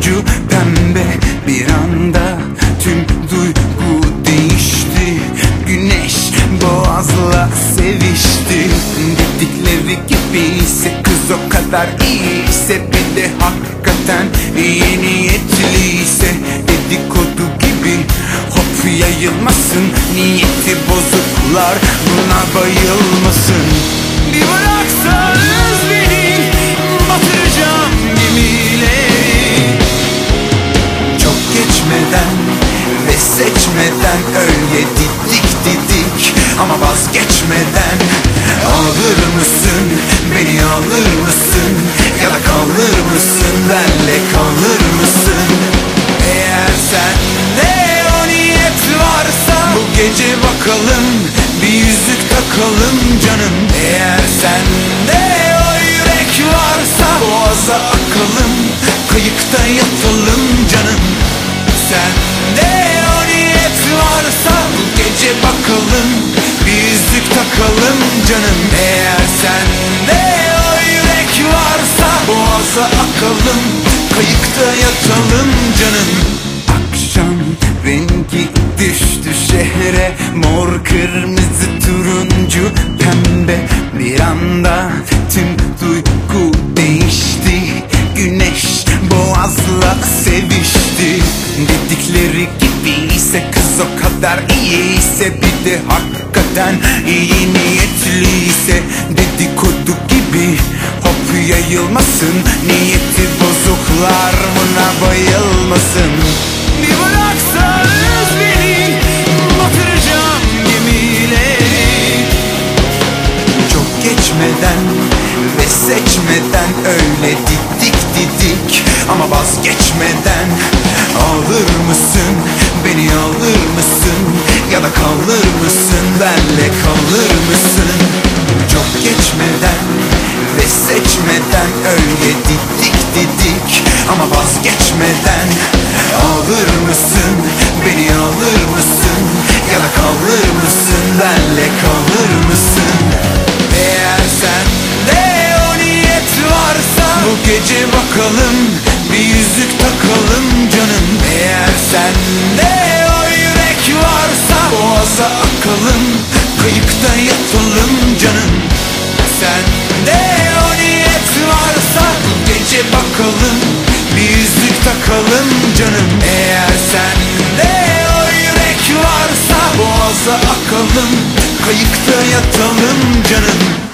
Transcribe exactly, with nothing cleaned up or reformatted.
turuncu pembe. Bir anda tüm duygu değişti. Güneş boğazla sevişti. Dedikleri gibiyse kız o kadar iyiyse, bir de hakikaten iyi niyetliyse, dedikodu gibi hop yayılmasın. Niyeti bozuklar buna bayılmasın. Bir bıraksanız beni, batıracağım gemileri. Çok geçmeden ve seçmeden, öyle didik didik ama vazgeçmeden. Alır mısın, beni alır mısın, ya da kalır mısın, benle kalır mısın? Eğer sende o niyet varsa, bu gece bakalım bir yüzük takalım canım. Eğer sende o yürek varsa, boğaza akalım, kayıkta yatalım canım. Sende o niyet varsa, bu gece bakalım bir yüzük takalım canım. Eğer sende o yürek varsa, boğaza akalım, kayıkta yatalım canım. Akşam rengi düştü şehre, mor kırmızı turuncu pembe. Bir anda tüm duygu değişti. Güneş boğazla sevişti. Dedikleri gibiyse kız o kadar iyiyse, bir de hakikaten iyi niyetliyse, dedikodu gibi hop yayılmasın. Niyeti bozuklar buna bayılmasın. Bir bıraksanız beni, batıracağım gemileri. Çok geçmeden ve seçmeden, öyle didik didik ama vazgeçmeden. Alır mısın, beni alır mısın, ya da kalır mısın, benle kalır mısın? Çok geçmeden ve seçmeden, öyle didik didik ama vazgeçmeden. Alır mısın, beni alır mısın, ya da kalır mısın, benle kalır mısın? Eğer sende o niyet varsa, bu gece bakalım bir yüzük takalım canım. Eğer sende o yürek varsa, boğaza akalım, kayıkta yatalım canım. Sende o niyet varsa, bu gece bakalım bir yüzük takalım canım. Eğer sende o yürek varsa, boğaza akalım, kayıkta yatalım canım.